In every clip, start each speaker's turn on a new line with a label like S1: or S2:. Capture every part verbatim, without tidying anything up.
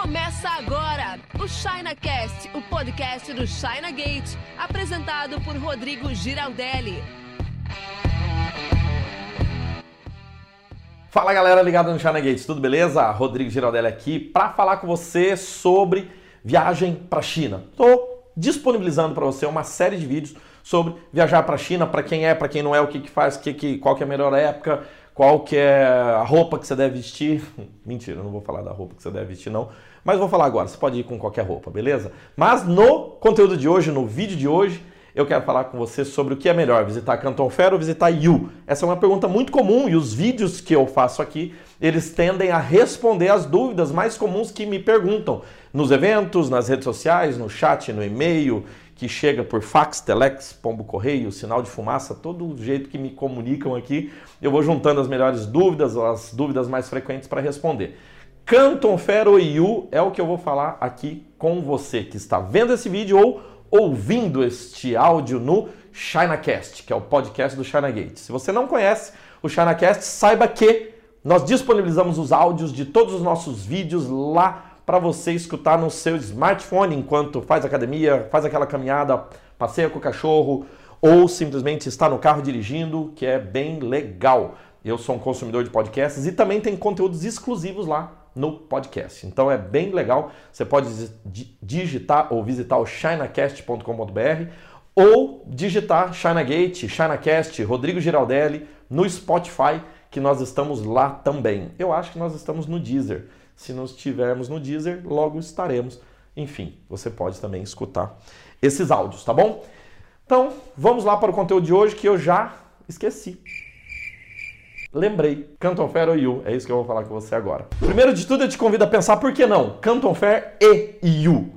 S1: Começa agora o ChinaCast, o podcast do China Gate, apresentado por Rodrigo Giraldelli.
S2: Fala galera ligada no China Gate, tudo beleza? Rodrigo Giraldelli aqui para falar com você sobre viagem para a China. Estou disponibilizando para você uma série de vídeos sobre viajar para a China, para quem é, para quem não é, o que que faz, que que, qual que é a melhor época, qual que é a roupa que você deve vestir. Mentira, eu não vou falar da roupa que você deve vestir não, mas vou falar agora, você pode ir com qualquer roupa, beleza? Mas no conteúdo de hoje, no vídeo de hoje, eu quero falar com você sobre o que é melhor, visitar Canton Fair ou visitar Yiwu. Essa é uma pergunta muito comum e os vídeos que eu faço aqui, eles tendem a responder as dúvidas mais comuns que me perguntam nos eventos, nas redes sociais, no chat, no e-mail, que chega por fax, telex, pombo correio, sinal de fumaça, todo o jeito que me comunicam aqui, eu vou juntando as melhores dúvidas, as dúvidas mais frequentes para responder. Canton Fair ou Yiwu é o que eu vou falar aqui com você que está vendo esse vídeo ou ouvindo este áudio no ChinaCast, que é o podcast do China Gate. Se você não conhece o ChinaCast, saiba que nós disponibilizamos os áudios de todos os nossos vídeos lá para você escutar no seu smartphone enquanto faz academia, faz aquela caminhada, passeia com o cachorro ou simplesmente está no carro dirigindo, que é bem legal. Eu sou um consumidor de podcasts e também tem conteúdos exclusivos lá no podcast. Então é bem legal, você pode digitar ou visitar o chinacast ponto com ponto br ou digitar ChinaGate, ChinaCast, Rodrigo Giraldelli no Spotify, que nós estamos lá também. Eu acho que nós estamos no Deezer. Se não estivermos no Deezer, logo estaremos. Enfim, você pode também escutar esses áudios, tá bom? Então, vamos lá para o conteúdo de hoje que eu já esqueci. Lembrei, Canton Fair ou Yiwu, é isso que eu vou falar com você agora. Primeiro de tudo, eu te convido a pensar, por que não? Canton Fair e Yiwu.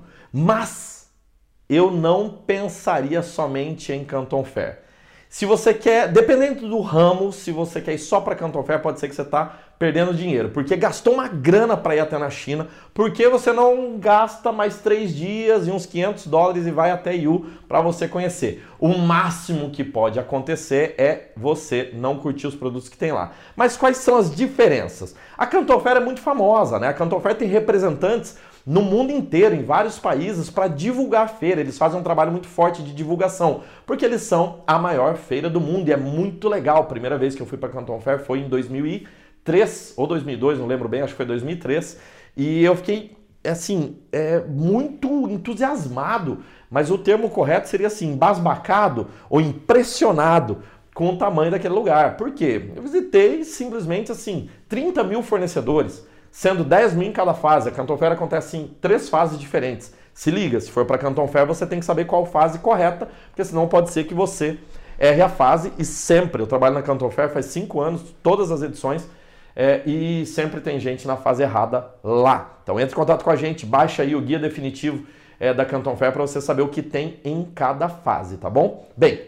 S2: Mas eu não pensaria somente em Canton Fair. Se você quer, dependendo do ramo, se você quer ir só para Canton Fair, pode ser que você está perdendo dinheiro, porque gastou uma grana para ir até na China, porque você não gasta mais três dias e uns quinhentos dólares e vai até Yiwu para você conhecer. O máximo que pode acontecer é você não curtir os produtos que tem lá. Mas quais são as diferenças? A Canton Fair é muito famosa, né? A Canton Fair tem representantes no mundo inteiro, em vários países, para divulgar a feira. Eles fazem um trabalho muito forte de divulgação, porque eles são a maior feira do mundo e é muito legal. A primeira vez que eu fui para Canton Fair foi em dois mil e três ou dois mil e dois, não lembro bem, acho que foi dois mil e três, e eu fiquei, assim, é, muito entusiasmado, mas o termo correto seria assim, embasbacado ou impressionado com o tamanho daquele lugar. Por quê? Eu visitei simplesmente, assim, trinta mil fornecedores, sendo dez mil em cada fase. A Canton Fair acontece em três fases diferentes. Se liga, se for para Canton Fair, você tem que saber qual fase correta, porque senão pode ser que você erre a fase. E sempre, eu trabalho na Canton Fair faz cinco anos, todas as edições, é, e sempre tem gente na fase errada lá. Então entre em contato com a gente, baixa aí o guia definitivo é, da Canton Fair para você saber o que tem em cada fase, tá bom? Bem,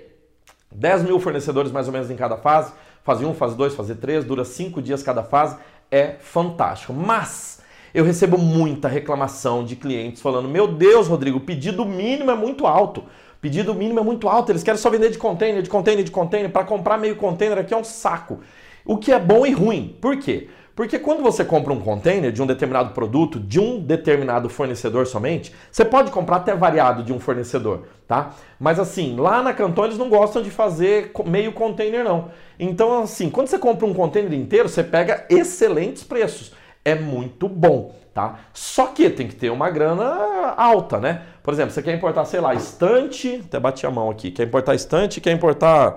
S2: dez mil fornecedores mais ou menos em cada fase, fase um, fase dois, fase três, dura cinco dias cada fase. É fantástico, mas eu recebo muita reclamação de clientes falando: meu Deus, Rodrigo, o pedido mínimo é muito alto, pedido mínimo é muito alto, eles querem só vender de container, de container, de container, para comprar meio container aqui é um saco. O que é bom e ruim, por quê? Porque quando você compra um container de um determinado produto, de um determinado fornecedor somente, você pode comprar até variado de um fornecedor, tá? Mas assim, lá na Canton eles não gostam de fazer meio container não. Então assim, quando você compra um container inteiro, você pega excelentes preços. É muito bom, tá? Só que tem que ter uma grana alta, né? Por exemplo, você quer importar, sei lá, estante, até bati a mão aqui, quer importar estante, quer importar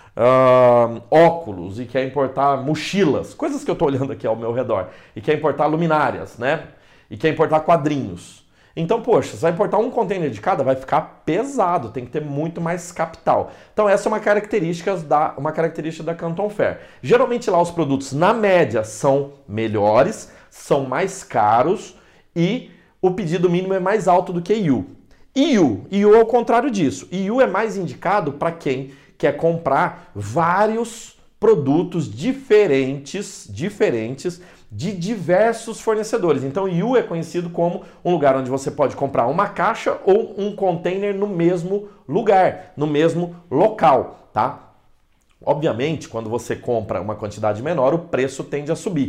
S2: Uh, óculos e quer importar mochilas, coisas que eu estou olhando aqui ao meu redor, e quer importar luminárias, né? E quer importar quadrinhos. Então, poxa, você vai importar um container de cada, vai ficar pesado, tem que ter muito mais capital. Então essa é uma característica da, uma característica da Canton Fair. Geralmente lá os produtos, na média, são melhores, são mais caros e o pedido mínimo é mais alto do que Yiwu. Yiwu, Yiwu é o contrário disso. Yiwu é mais indicado para quem quer comprar vários produtos diferentes, diferentes de diversos fornecedores. Então, Yiwu é conhecido como um lugar onde você pode comprar uma caixa ou um container no mesmo lugar, no mesmo local, tá? Obviamente, quando você compra uma quantidade menor, o preço tende a subir.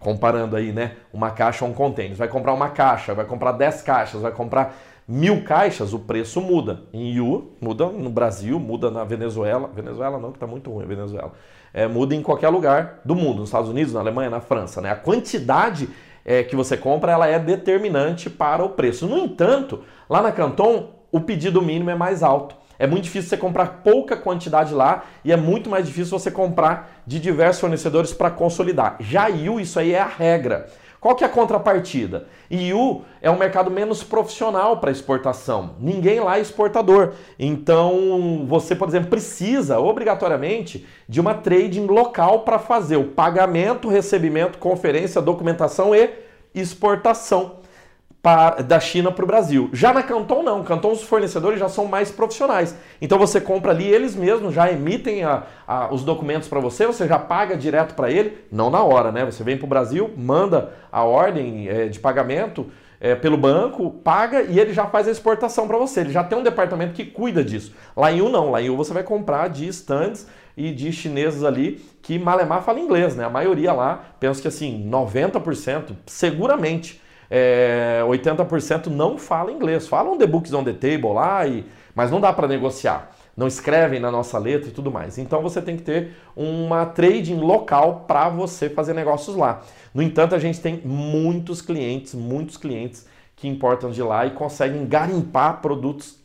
S2: comparando aí, né, uma caixa ou um container. Vai comprar uma caixa, vai comprar dez caixas, vai comprar mil caixas, o preço muda. Em Yu, muda no Brasil, muda na Venezuela. Venezuela não, que tá muito ruim a Venezuela. É, muda em qualquer lugar do mundo, nos Estados Unidos, na Alemanha, na França, né? A quantidade é, que você compra, ela é determinante para o preço. No entanto, lá na Canton, o pedido mínimo é mais alto. É muito difícil você comprar pouca quantidade lá e é muito mais difícil você comprar de diversos fornecedores para consolidar. Já Yu, isso aí é a regra. Qual que é a contrapartida? Yu é um mercado menos profissional para exportação. Ninguém lá é exportador. Então, você, por exemplo, precisa obrigatoriamente de uma trading local para fazer o pagamento, recebimento, conferência, documentação e exportação da China para o Brasil. Já na Canton não, Canton os fornecedores já são mais profissionais. Então você compra ali, eles mesmos já emitem a, a, os documentos para você, você já paga direto para ele, não na hora, né? Você vem para o Brasil, manda a ordem é, de pagamento é, pelo banco, paga e ele já faz a exportação para você. Ele já tem um departamento que cuida disso. Lá em Yu não, lá em Yu você vai comprar de stands e de chineses ali que malemar fala inglês, né? A maioria lá, penso que assim, noventa por cento seguramente É, oitenta por cento não fala inglês, falam the books on the table lá, e, mas não dá para negociar, não escrevem na nossa letra e tudo mais. Então você tem que ter uma trading local para você fazer negócios lá. No entanto, a gente tem muitos clientes, muitos clientes que importam de lá e conseguem garimpar produtos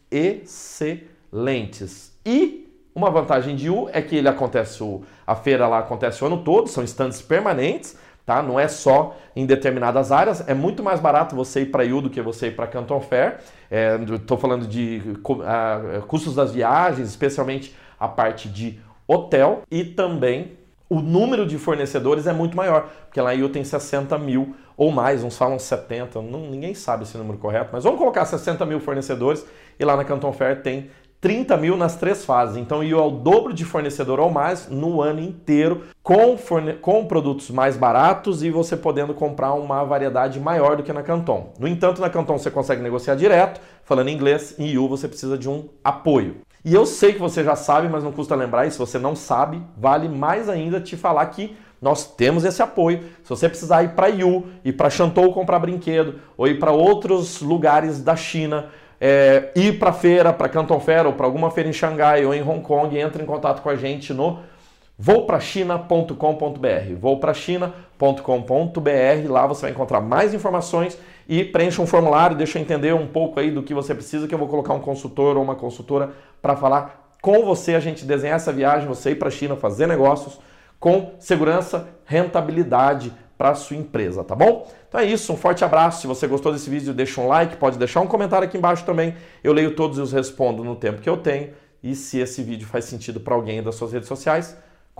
S2: excelentes. E uma vantagem de Yu é que ele acontece, o, a feira lá acontece o ano todo, são stands permanentes. Tá? Não é só em determinadas áreas, é muito mais barato você ir para Yu do que você ir para Canton Fair. Estou é, falando de uh, custos das viagens, especialmente a parte de hotel, e também o número de fornecedores é muito maior, porque lá em Yu tem sessenta mil ou mais, uns falam setenta, não, ninguém sabe esse número correto, mas vamos colocar sessenta mil fornecedores, e lá na Canton Fair tem trinta mil nas três fases. Então, Yu é o dobro de fornecedor ou mais no ano inteiro, com, forne... com produtos mais baratos e você podendo comprar uma variedade maior do que na Canton. No entanto, na Canton você consegue negociar direto, falando inglês, em Yu você precisa de um apoio. E eu sei que você já sabe, mas não custa lembrar, e se você não sabe, vale mais ainda te falar que nós temos esse apoio. Se você precisar ir para Yu, ir para Shantou comprar brinquedo, ou ir para outros lugares da China, É, ir para feira, para Canton Fair ou para alguma feira em Xangai ou em Hong Kong, entre em contato com a gente no vou pra china ponto com ponto br. vou pra china ponto com ponto br, lá você vai encontrar mais informações e preencha um formulário, deixa eu entender um pouco aí do que você precisa, que eu vou colocar um consultor ou uma consultora para falar com você, a gente desenhar essa viagem, você ir para a China, fazer negócios com segurança, rentabilidade para a sua empresa, tá bom? Então é isso, um forte abraço. Se você gostou desse vídeo, deixa um like, pode deixar um comentário aqui embaixo também. Eu leio todos e os respondo no tempo que eu tenho. E se esse vídeo faz sentido para alguém das suas redes sociais,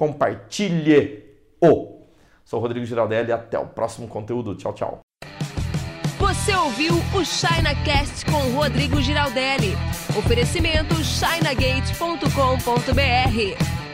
S2: compartilhe-o. Sou o Rodrigo Giraldelli e até o próximo conteúdo. Tchau, tchau.
S1: Você ouviu o ChinaCast com o Rodrigo Giraldelli. Oferecimento china gate ponto com ponto br.